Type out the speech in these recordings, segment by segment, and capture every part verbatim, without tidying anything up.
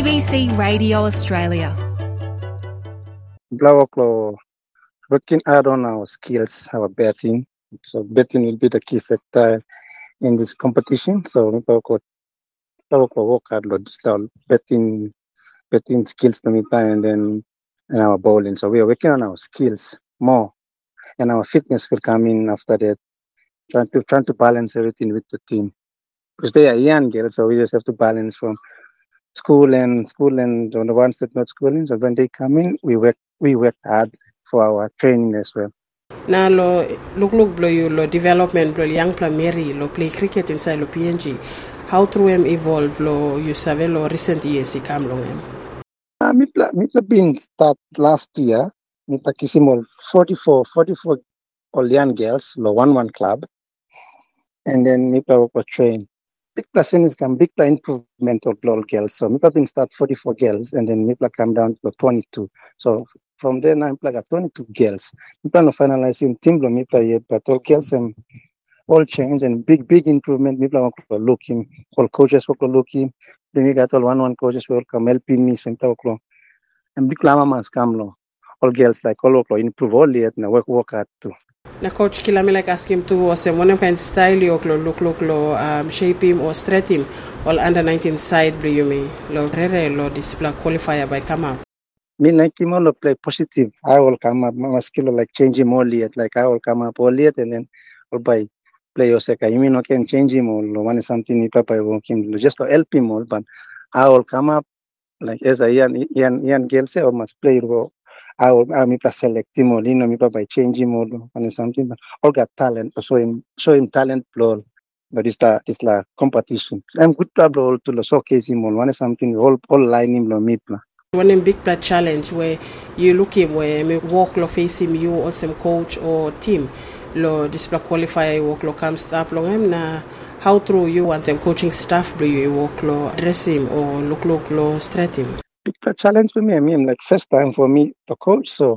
B C Radio Australia. Blauaklo working hard on our skills, our betting. So betting will be the key factor in this competition. So Blauaklo work hard on this betting betting skills to me and then and our bowling. So we are working on our skills more, and our fitness will come in after that. Trying to trying to balance everything with the team because they are young girls, so we just have to balance from school and school and on the ones that not schooling. So when they come in, we work we work hard for our training as well. Na lo look look blow you lo development lo young primary lo play cricket inside lo P N G. How through em evolve lo you save lo recent years I come long em. Uh, me pla me pla been start last year. Me pla kisimol forty-four all young girls lo one one club, and then me pla work train. Big plus is come big plus improvement of all girls. So me pla been start forty-four girls, and then me pla come down to twenty-two. So from there now, I got twenty-two girls. We plan on finalizing team lo me play yet, but all girls and all change and big big improvement. Me plan on looking, all coaches work looking. Then we got all one one coaches will come helping me. So and big lama mas come lo. All girls like all work improve all yet na work work hard too. Na coach kila me like ask him to was one kind style yo lo look look lo um, shape him or stretch him all under nineteen side do you me lo rere lo display qualifier by come out. Me like him all play positive. I will come up my skill like change him all yet. Like I will come up all yet and then all by play your second. You mean I can change him all one is something ni papa will him just to help him all, but I will come up like as a young young young girl say I must play go. I will I me select him all, you know me papa change him all one is something, but all got talent, show him show him talent blow. But it's la it's la competition. I'm good to blow to showcase him all one is something all all line him lo me plan. One big play challenge where you look him where me walk lo face him you or some coach or team lo display qualifier walk lo come stop long him na how through you want them coaching staff do you walk lo dress him or look look lo straight him. Big play challenge for me. I mean like first time for me to coach, so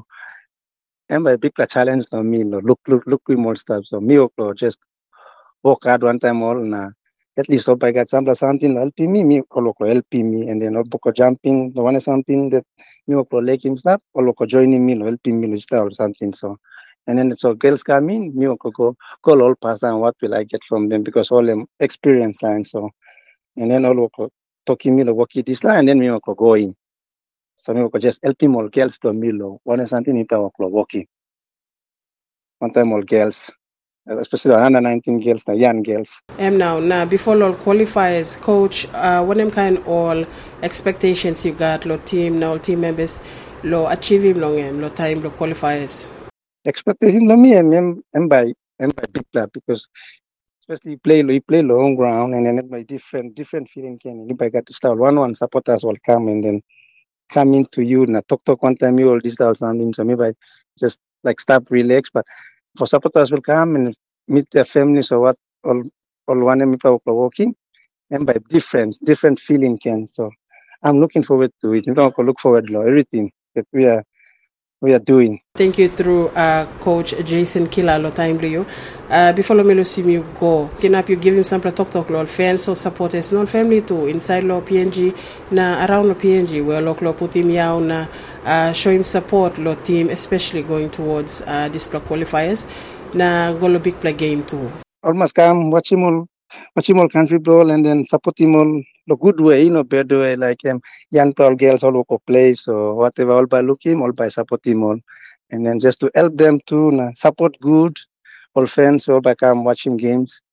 and a big play challenge for me lo look look look with more stuff. So me lo just walk hard one time all na. At least hope I got some something helping me, me local helping me, and then local jumping. The one is something that me local like him stop, or local joining me, helping me with or something. So, and then so girls come in, me local go call all pass and what will I get from them because all them experience line. So, and then all local talking me the work this line, and then me local go in. So me local just helping all girls to me lo. One is something in local working. One time all girls. Especially under nineteen girls, the young girls. Um, now, now before all qualifiers, coach, uh, what them kind all expectations you got, lo team, now team members, lo achieving long em, lo time, lo qualifiers. Expectation lo me, em, em by, em by big club because especially play, lo, you play lo home ground and then by different, different feeling can. If I got to start one one supporters will come and then come into you na talk talk one time you all this or something. So maybe I just like stop relax, but. For supporters will come and meet their families or what all all one and people walking and by different different feeling can. So I'm looking forward to it. You don't look forward to everything that we are we are doing. Thank you through uh, Coach Jason Kila lo time you. Uh, before me see you go, can up you give him some talk talk lo fans or supporters, no family too inside lo P N G na around lo P N G where lo put him yaw na uh, show him support lo team especially going towards uh, this qualifiers na go lo big play game too. Almost come watch him all watch him all country ball and then support him all the good way, you know, better way like um, young tall girls all local play so whatever all by look him all by support him all and then just to help them to uh, support good all fans all by come watch him games